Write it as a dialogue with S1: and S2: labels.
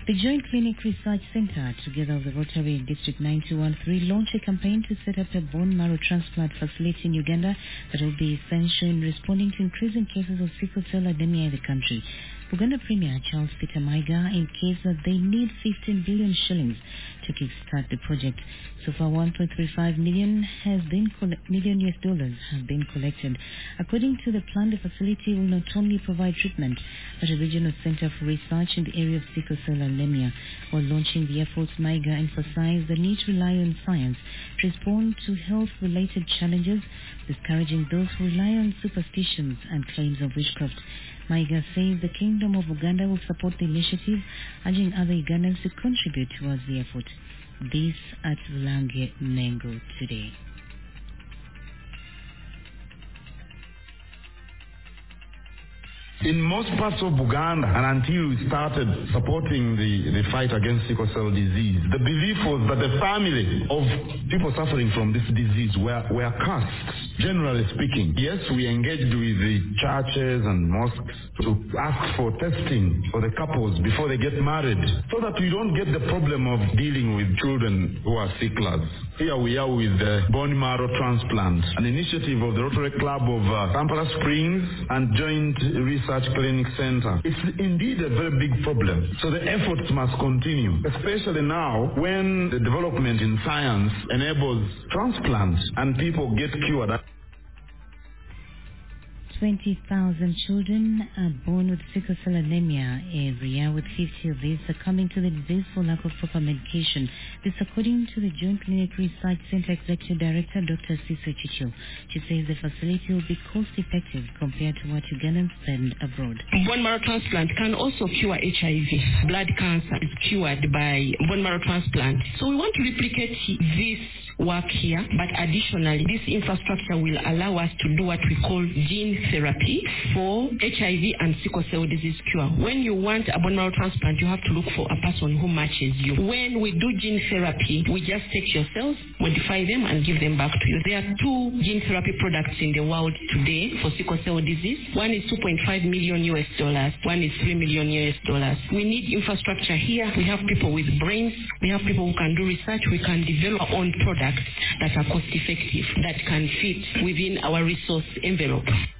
S1: The Joint Clinic Research Center, together with the Rotary District 9213, launched a campaign to set up a bone marrow transplant facility in Uganda that will be essential in responding to increasing cases of sickle cell anemia in the country. Uganda Premier Charles Peter Mayiga indicates that they need 15 billion shillings to kickstart the project. So far, 1.35 million US dollars have been collected. According to the plan, the facility will not only provide treatment, but a regional center for research in the area of sickle cell anemia. While launching the efforts, Mayiga emphasized the need to rely on science to respond to health-related challenges, discouraging those who rely on superstitions and claims of witchcraft. Mayiga says the Kingdom of Uganda will support the initiative, urging other Ugandans to contribute towards the effort. This at Lange Mengo today.
S2: In most parts of Uganda, and until we started supporting the fight against sickle cell disease, the belief was that the family of people suffering from this disease were cursed, generally speaking. Yes, we engaged with the churches and mosques to ask for testing for the couples before they get married, so that we don't get the problem of dealing with children who are sicklers. Here we are with the bone marrow transplant, an initiative of the Rotary Club of Kampala Springs and Joint Research Clinic Center. It's indeed a very big problem. So the efforts must continue, especially now when the development in science enables transplants and people get cured.
S1: 20,000 children are born with sickle cell anemia every year, with 50 of these succumbing to the disease for lack of proper medication. This according to the Joint Clinic Research Center Executive Director, Dr. Siso Chicho. She says the facility will be cost-effective compared to what Ugandans spend abroad.
S3: Bone marrow transplant can also cure HIV. Blood cancer is cured by bone marrow transplant. So we want to replicate this work here, but additionally, this infrastructure will allow us to do what we call gene therapy for HIV and sickle cell disease cure. When you want a bone marrow transplant, you have to look for a person who matches you. When we do gene therapy, we just take your cells, modify them, and give them back to you. There are 2 gene therapy products in the world today for sickle cell disease. One is $2.5 million US dollars. One is $3 million US dollars. We need infrastructure here. We have people with brains. We have people who can do research. We can develop our own products that are cost effective, that can fit within our resource envelope.